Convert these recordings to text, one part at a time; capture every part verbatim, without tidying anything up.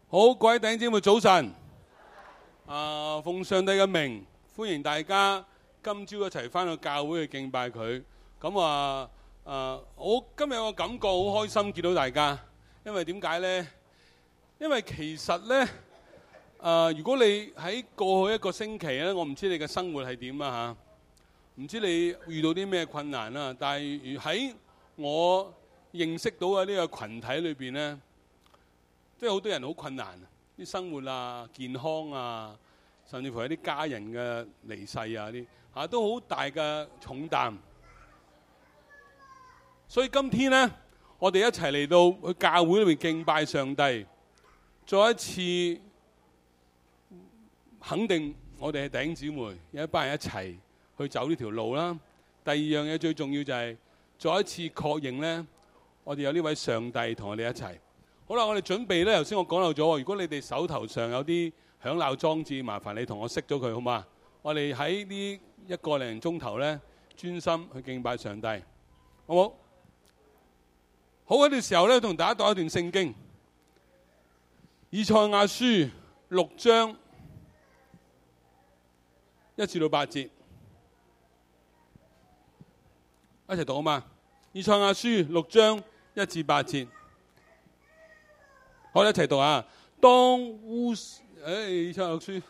好，各位弟兄姊妹早晨。啊，奉上帝嘅名，歡迎大家今朝一齊翻到教會去敬拜佢。咁啊，啊，我今日有個感覺好開心見到大家，因為點解呢？因為其實呢，啊，如果你喺過去一個星期咧，我唔知你嘅生活係點啊嚇，唔知你遇到啲咩困難啦。但係喺我認識到嘅呢個群體裏邊呢，即係好多人好困難，啲生活啊、健康啊，甚至乎有啲家人嘅離世啊啲嚇，都好大嘅重擔。所以今天呢，我哋一齊嚟到去教會裏面敬拜上帝，再一次肯定我哋係弟兄姊妹，有一班人一齊去走呢條路啦。第二樣嘢最重要就係再一次確認呢，我哋有呢位上帝同我哋一齊。好啦，我哋準備咧。頭先我講漏咗，如果你哋手頭上有啲響鬧裝置，麻煩你同我熄咗佢好嘛？我哋喺呢一個零鐘頭咧，專心去敬拜上帝，好冇？好，喺呢個時候咧，同大家讀一段聖經，以賽亞書六章一至到八節，一齊讀好嘛？以賽亞書六章一至八節。好，一齊讀啊！當烏誒，以賽亞書，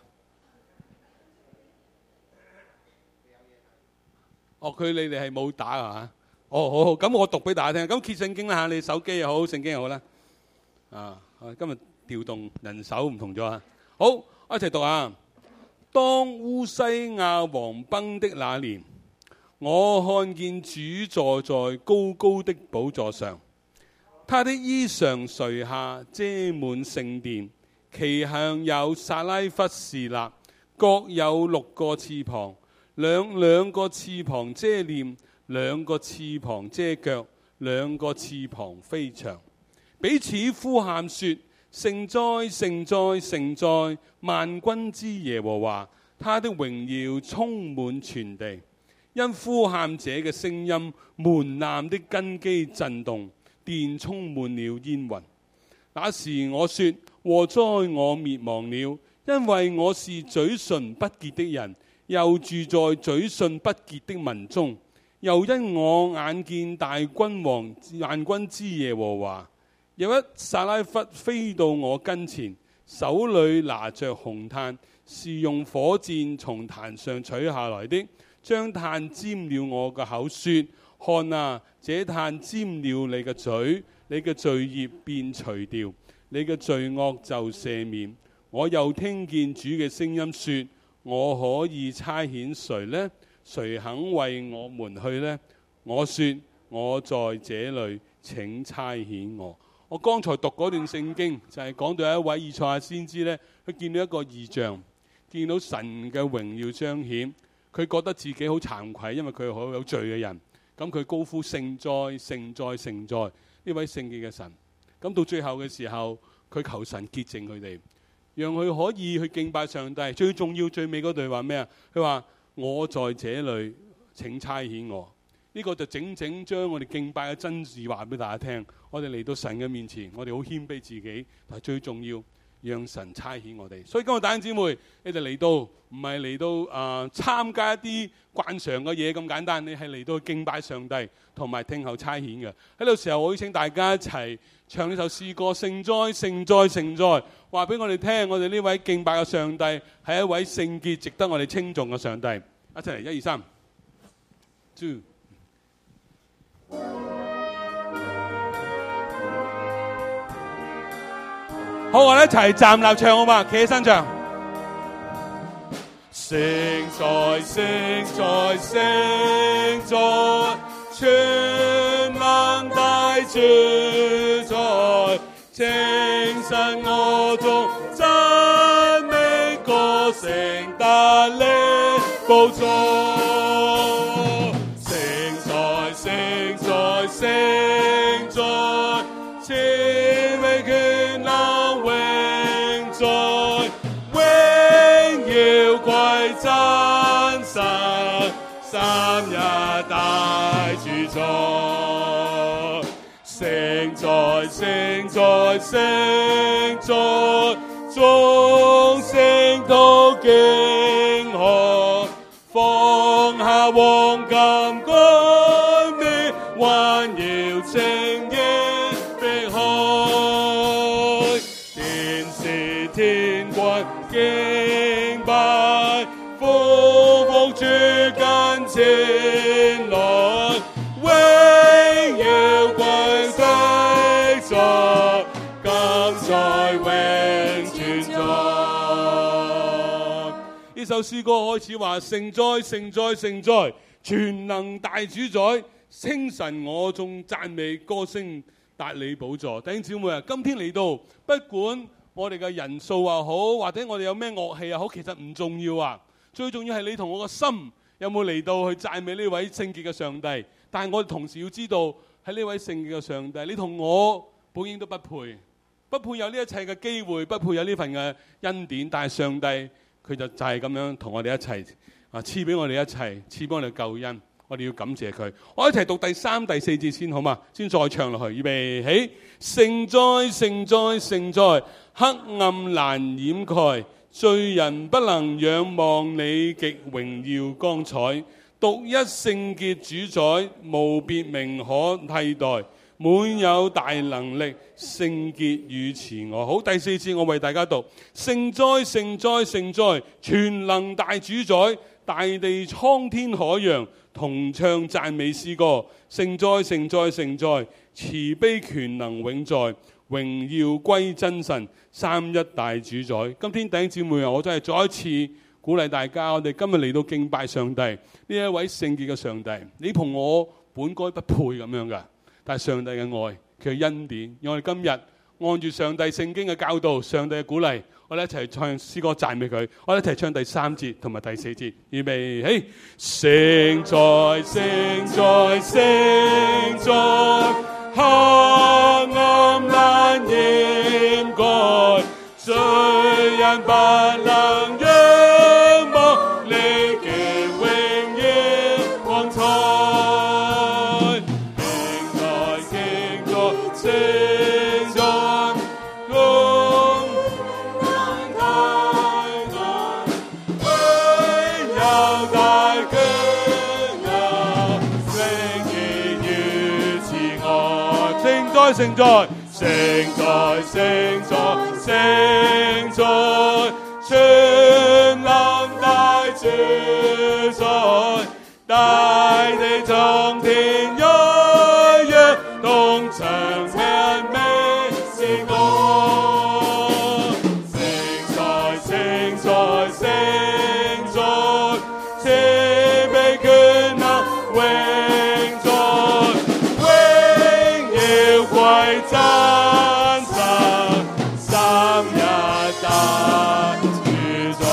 哦，佢你哋係冇打啊？哦，好好，咁我讀俾大家聽。咁揭聖經啦嚇，你手機又好，聖經又好啦。啊，今日調動人手唔同咗啊！好，一齊讀啊！當烏西亞王崩的那年，我看見主坐在高高的寶座上。他的衣裳垂下遮滿聖殿，其上有撒拉弗侍立，各有六個翅膀，兩兩個翅膀遮臉，兩個翅膀遮腳，兩個翅膀飛翔，彼此呼喊說：聖哉，聖哉，聖哉！萬軍之耶和華，他的榮耀充滿全地。因呼喊者嘅聲音，門檻的根基震動，殿充滿了煙雲。那時我說：禍哉，我滅亡了，因為我是嘴唇不潔的人，又住在嘴唇不潔的民中。又因我眼見大君王萬軍之耶和華，有一撒拉弗飛到我跟前，手裏拿着紅炭，是用火箭從壇上取下來的，將炭沾了我個口，說：看啊，這炭沾了你嘅嘴，你嘅罪孽便除掉，你嘅罪惡就赦免。我又聽見主嘅聲音說：我可以差遣誰呢？誰肯為我們去呢？我說：我在這裏，請差遣我。我剛才讀嗰段聖經就係、是、講到一位以賽亞先知呢，佢見到一個異象，見到神嘅榮耀彰顯，佢覺得自己好慚愧，因為佢係好有罪嘅人。咁佢高呼聖哉，聖哉，聖哉！呢位聖潔嘅神。咁到最後嘅時候，佢求神潔淨佢哋，讓佢可以去敬拜上帝。最重要最尾嗰句話咩啊？佢話：我在這裏，請差遣我。呢、這個就整整將我哋敬拜嘅真義話俾大家聽。我哋嚟到神嘅面前，我哋好謙卑自己，但係最重要，讓神差遣我哋。所以今日弟兄姊妹，你哋嚟到唔係嚟到啊參加一啲慣常嘅嘢咁簡單，你係嚟到敬拜上帝同埋聽候差遣嘅。喺呢個時候，我邀請大家一齊唱呢首詩歌：聖哉，聖哉，聖哉！話俾我哋聽，我哋呢位敬拜嘅上帝係一位聖潔、值得我哋稱頌嘅上帝。一齊嚟，一二三，two。好，我哋一齊站立唱好嘛？企起身唱。聖哉，聖哉，聖哉，全能大主宰，清晨我中讚美歌聲達力寶座。聖哉，聖哉，聖哉，千位權能永在，榮耀歸真神，三一大主宰。聖哉， 聖在聖在，眾聖徒敬賀，放下黃金冠冕，環繞聖潔碧海，天使天軍敬拜，俯伏主近前來，榮耀歸世在，今在永存在。呢首詩歌開始話：聖哉聖哉聖哉，全能大主宰，稱神我眾讚美歌聲達你寶座。弟兄姊妹啊，今天嚟到，不管我哋嘅人數又好，或者我哋有咩樂器又好，其實唔重要啊。最重要係你同我個心有冇嚟到去讚美呢位聖潔嘅上帝。但係我哋同時要知道，喺呢位聖潔嘅上帝，你同我本應都不配，不配有呢一切嘅機會，不配有呢份嘅恩典。但係上帝佢就就係咁樣同我哋一齊啊，賜俾我哋一齊，賜俾我哋救恩。我哋要感謝佢。我一齊讀第三、第四節先好嘛？先再唱落去。預備起，聖哉聖哉聖哉，黑暗難掩蓋，罪人不能仰望你極榮耀光彩。獨一聖潔主宰，無別名可替代，滿有大能力，聖潔與慈愛。好，第四節我為大家讀：聖哉聖哉聖哉，全能大主宰，大地蒼天海洋同唱讚美詩歌。聖哉聖哉聖哉，慈悲權能永在，榮耀歸真神，三一大主宰。今天弟兄姊妹啊，我真係再一次鼓勵大家，我哋今日嚟到敬拜上帝，呢一位聖潔嘅上帝。你同我本該不配咁樣噶，但係上帝嘅愛，佢嘅恩典，讓我哋今日按住上帝聖經嘅教導，上帝嘅鼓勵，我哋一齊唱詩歌讚美佢。我哋一齊唱第三節同埋第四節，預備起。聖哉聖哉聖哉，黑暗難掩蓋，罪人不能仰望你嘅榮耀光彩。敬在敬在聖在，公能太愛，唯有大權能，聖潔與慈愛。聖哉聖哉聖哉聖哉聖哉，全能大主宰，大地蒼天海洋同唱讚美詩歌。聖哉聖哉聖哉，慈悲權能永在，榮耀歸真神，三一大主宰。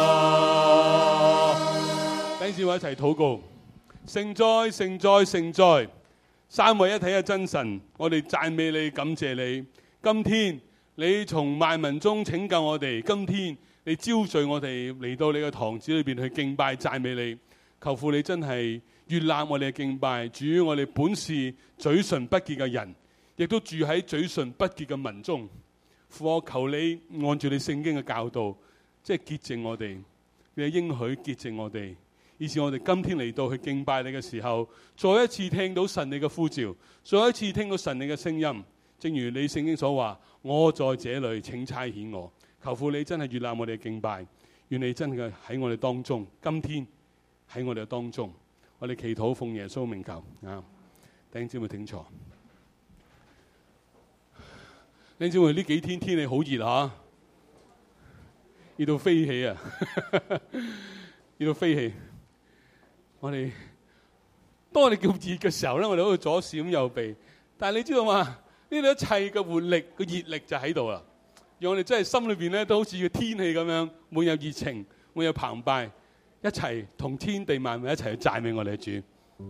弟兄姊妹一齊禱告。聖哉聖哉聖哉，三位一體嘅真神，我哋讚美你，感謝你。今天你從萬民中拯救我哋，今天你招聚我哋嚟到你嘅堂子裏邊去敬拜讚美你。求父你真係悅納我哋嘅敬拜。主，我哋本是嘴唇不潔嘅人，亦都住喺嘴唇不潔嘅民中。父，我求你按住你聖經嘅教導，即係潔淨我哋，你嘅應許潔淨我哋，以致我哋今天嚟到去敬拜你嘅時候，再一次聽到神你嘅呼召，再一次聽到神你嘅聲音。正如你聖經所話，我在這裏，請差遣我。求父你真係悅納我哋嘅敬拜，願你真嘅喺我哋當中，今天喺我哋嘅當中，我哋祈禱奉耶穌名求啊！弟兄姊妹請坐。弟兄姊妹，呢幾天天氣好熱啊，熱到飛起啊，熱到飛起。我哋當我哋叫熱嘅時候咧，我哋喺度左閃右避。但係你知道嘛？呢度一切嘅活力、個熱力就喺度啦。讓我哋真係心裏邊咧都好似個天氣咁樣，滿有熱情，滿有澎湃，一齊同天地萬物一齊去讚美我哋嘅主。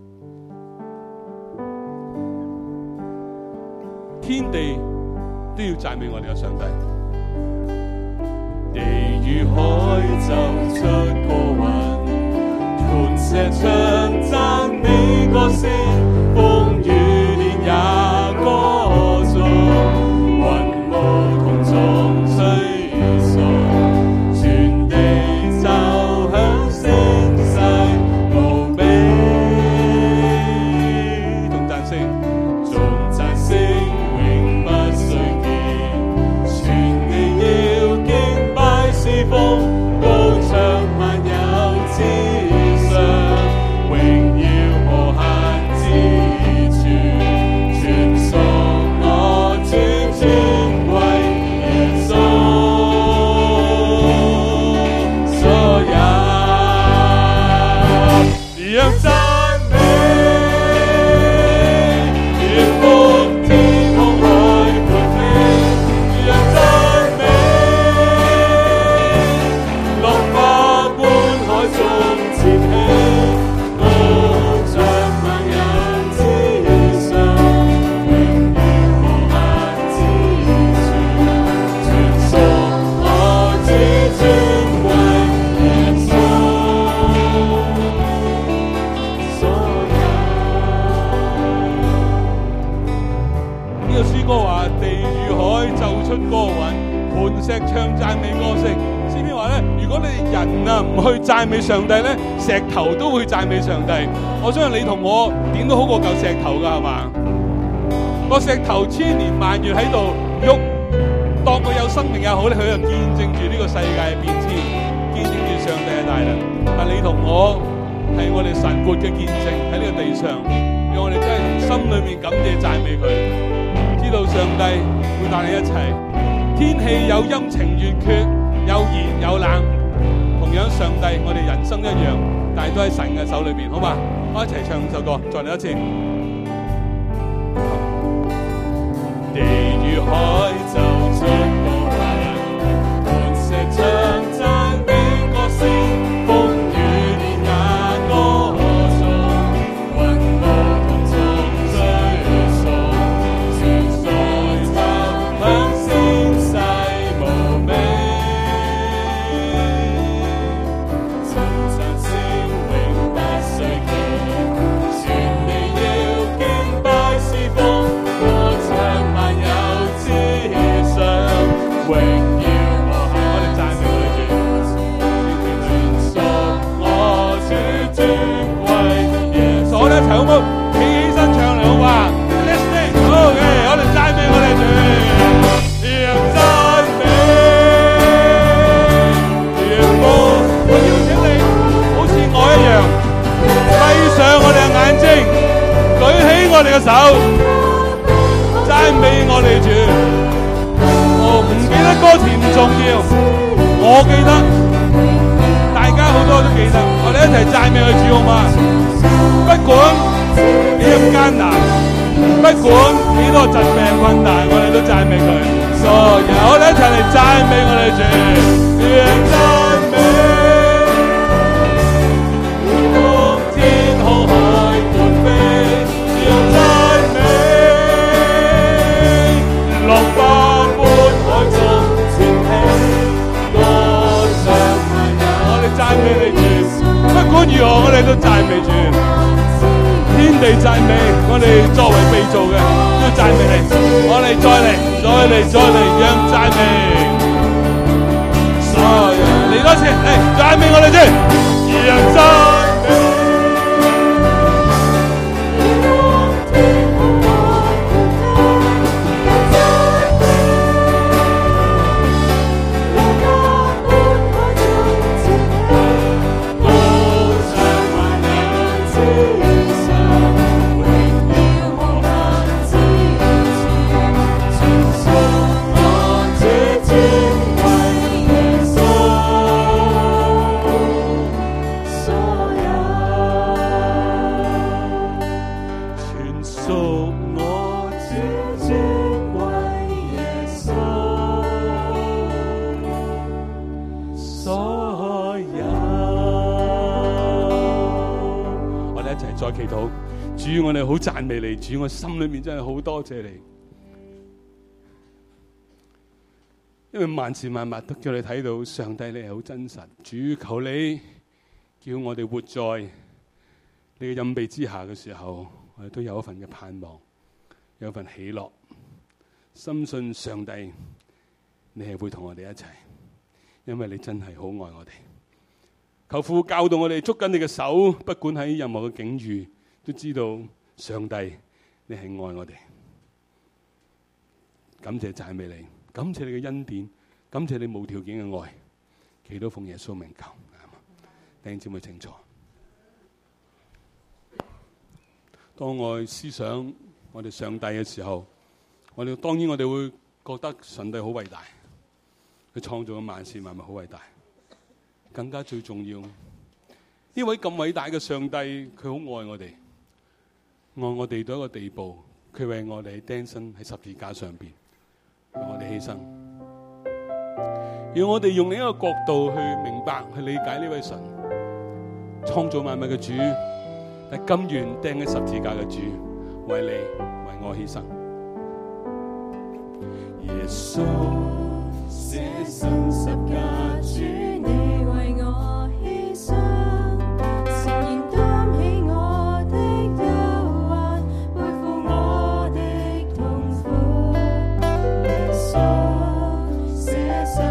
天地都要讚美我哋嘅上帝。地與海奏出歌韻，磐石唱讚美歌聲，風雨連也歌頌。 石唱讚美歌聲。詩篇話咧，如果你哋人啊唔去讚美上帝咧，石頭都會讚美上帝。我相信你同我點都好過嚿石頭噶，係嘛？個石頭千年萬月喺度喐，當佢有生命也好咧，佢就見證住呢個世界嘅變遷，見證住上帝嘅大能。但你同我係我哋神活嘅見證喺呢個地上，讓我哋真係從心裏面感謝讚美佢，知道上帝會帶你一齊。天氣有陰晴圓缺，有熱有冷，同樣上帝我哋人生一樣，但係都喺神嘅手裏邊，好嘛？我一齊唱首歌，再嚟一次。地與海就像個雲，磐石唱讚美歌聲，風雨連那歌頌，雲霧同眾追送，全在奏響聲勢無比，頌讚聲永不衰竭，全地要敬拜侍奉。好唔好？企起身唱嚟好嘛 ？Let's sing， 好嘅，我哋讚美我哋主，讓讚美，讓歌。我邀請你，好似我一樣，閉上我哋嘅眼睛，舉起我哋嘅手，讚美我哋主。哦，唔記得歌詞唔重要，我記得，大家好多都記得，我哋一齊讚美佢主好嘛？不管幾咁艱難，不管幾多疾病困難，我哋都讚美佢。所以我哋一齊嚟讚美我哋主，讓讚美，當天空海闊飛，讓讚美，浪花般海中前起，歌唱萬人。我哋讚美你主，不管如何，我哋都讚美主。天地讚美，我哋作為被造嘅都要讚美你。我哋再嚟，再嚟，再嚟，讓讚美。所有嚟多次，嚟讚美我哋先，讓讚美。主，我哋好讚美你，主，我心裏面真係好多謝你，因為萬事萬物都叫你睇到上帝你係好真實。主，求你叫我哋活在你嘅蔭庇之下嘅時候，我哋都有一份嘅盼望，有一份喜樂，深信上帝你係會同我哋一齊，因為你真係好愛我哋。求父教導我哋捉緊你嘅手，不管喺任何嘅境遇，都知道上帝你係愛我哋。感謝讚美你，感謝你嘅恩典，感謝你無條件嘅愛。祈禱奉耶穌名求，弟兄姊妹請坐。當我思想我哋上帝嘅時候，我哋當然我哋會覺得上帝好偉大，佢創造嘅萬事萬物好偉大。更加最重要，呢位咁偉大嘅上帝，佢好愛我哋，愛我哋到一個地步，佢為我哋釘身喺十字架上邊，為我哋犧牲。要我哋用另一個角度去明白、去理解呢位神，創造萬物嘅主，係甘願釘喺十字架嘅主，為你、為我犧牲。耶穌捨身十架主，你為我犧牲，誠然擔起我的憂患，背負我的痛苦。耶穌捨身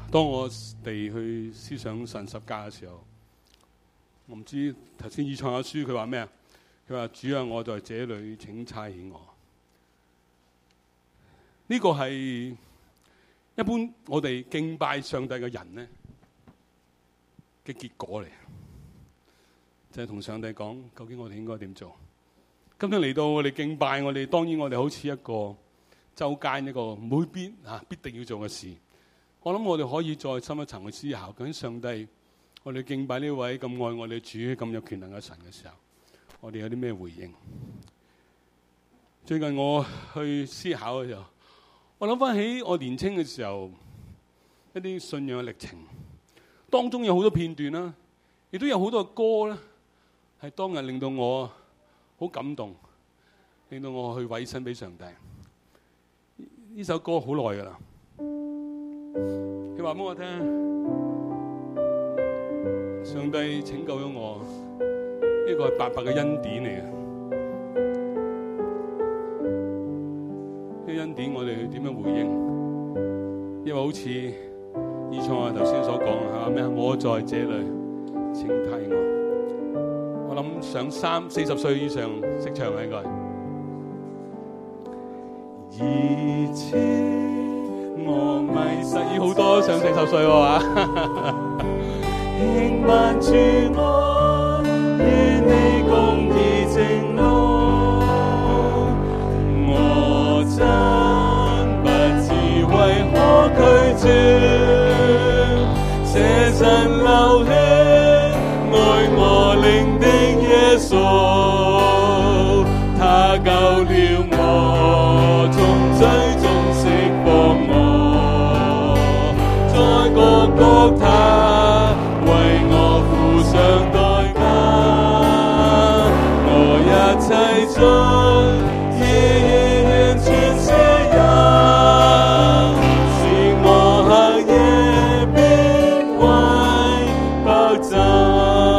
當我哋去思想神十架嘅時候，我唔知頭先以賽亞書佢話咩啊？佢話主啊，我在這裏，請差遣我。呢個係一般我哋敬拜上帝嘅人呢嘅結果嚟，就係同上帝講，究竟我哋應該點做？今日嚟到我哋敬拜，我哋當然我哋好似一個周間一個每必啊必定要做嘅事。我諗我哋可以再深一層去思考，究竟上帝我哋敬拜呢位咁愛我哋主咁有權能嘅神嘅時候，我哋有啲咩回應？最近我去思考嘅時候，我諗翻起我年青嘅時候一啲信仰嘅歷程，當中有好多片段啦，亦都有好多歌啦，係當日令到我好感動，令到我去委身俾上帝。呢首歌好耐噶啦，佢話俾我聽，上帝拯救咗我，呢個係白白嘅恩典嚟嘅。呢個恩典我哋點樣回應？因為好似以賽亞頭先所講啊，咩啊？我在這裏，請替我。我諗上三四十歲以上識唱嘅應該。以前我迷失，已好多上四十歲喎嘛。輕慢住我，與你共義正路，我真不知為何拒絕，捨身流血愛我靈的耶穌，他救了我，從罪中釋放我，在各各他為我付上代價，我一切罪已完全卸任，是我黑夜必為白晝。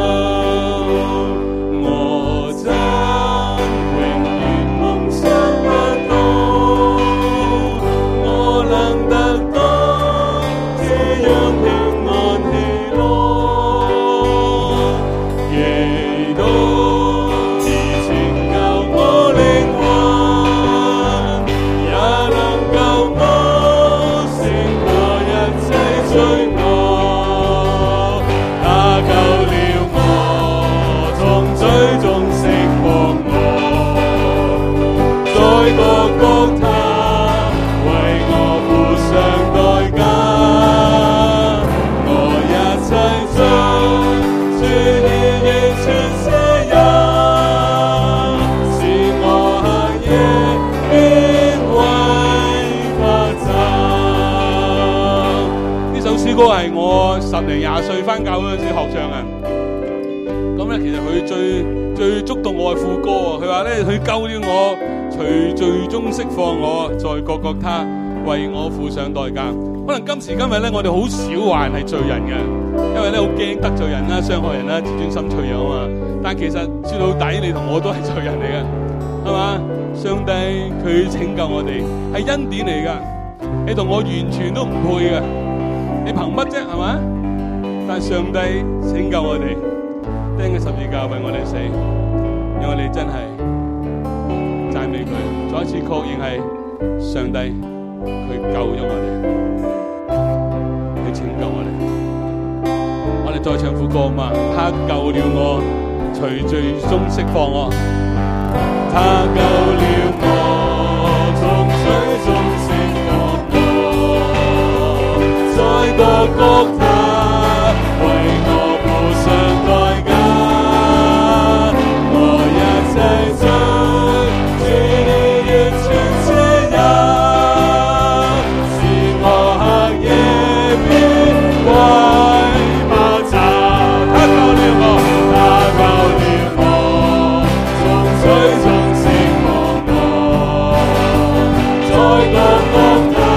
歌係我十零廿歲翻教嗰陣時學唱嘅，咁咧其實佢最最觸動我係副歌喎。佢話咧佢救了我，除罪中釋放我，在各各他為我付上代價。可能今時今日咧，我哋好少話人係罪人嘅，因為咧好驚得罪人啦、傷害人啦、自尊心脆弱啊嘛。但其實說到底，你同我都係罪人嚟嘅，係嘛？上帝佢拯救我哋係恩典嚟噶，你同我完全都唔配嘅。你憑乜啫，係嘛？但係上帝拯救我哋，釘嘅十字架為我哋死，讓我哋真係讚美佢，再一次確認係上帝佢救咗我哋，佢拯救我哋。我哋再唱副歌嘛，他救了我，除罪中釋放我，他救了我，從水中釋放我，在各各他為我付上代價，我一切罪主已完全卸任，是我黑夜必為白晝。他救了我，他救了我，從水中釋放我，在各各他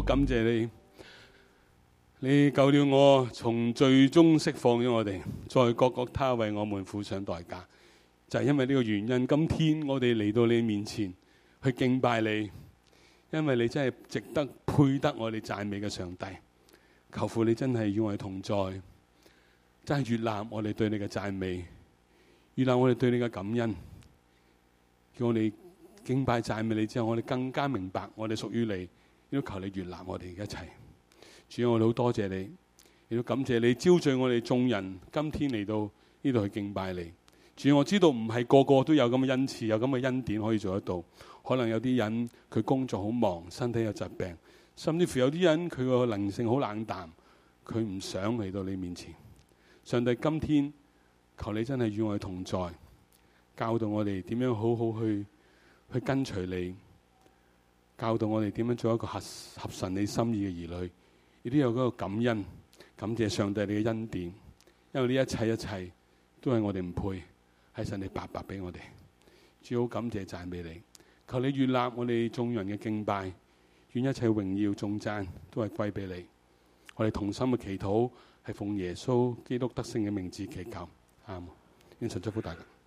感謝你，你救了我，從罪中釋放咗我哋，在各各他為我們付上代價，就係因為呢個原因，今天我哋嚟到你面前去敬拜你，因為你真係值得配得我哋讚美嘅上帝。求父你真係與我哋同在，真係悅納我哋對你嘅讚美，悅納我哋對你嘅感恩，叫我哋敬拜讚美你之後，我哋更加明白我哋屬於你，亦都求你悅納我哋嘅一切。主，我哋好多謝你，亦都感謝你招聚我哋眾人今天嚟到呢度去敬拜你。主，我知道唔係個個都有咁嘅恩賜，有咁嘅恩典可以做得到。可能有啲人佢工作好忙，身體有疾病，甚至乎有啲人佢個靈性好冷淡，佢唔想嚟到你面前。上帝，今天求你真係與我哋同在，教導我哋點樣好好去去跟隨你，教導我哋點樣做一個合合神你心意嘅兒女，亦都有嗰個感恩，感謝上帝你嘅恩典，因為呢一切一切都係我哋唔配，係神你白白俾我哋。主，好感謝讚美你，求你悅納我哋眾人嘅敬拜，願一切榮耀頌讚都係歸俾你。我哋同心嘅祈禱係奉耶穌基督得勝嘅名字祈求，阿們。願神祝福大家。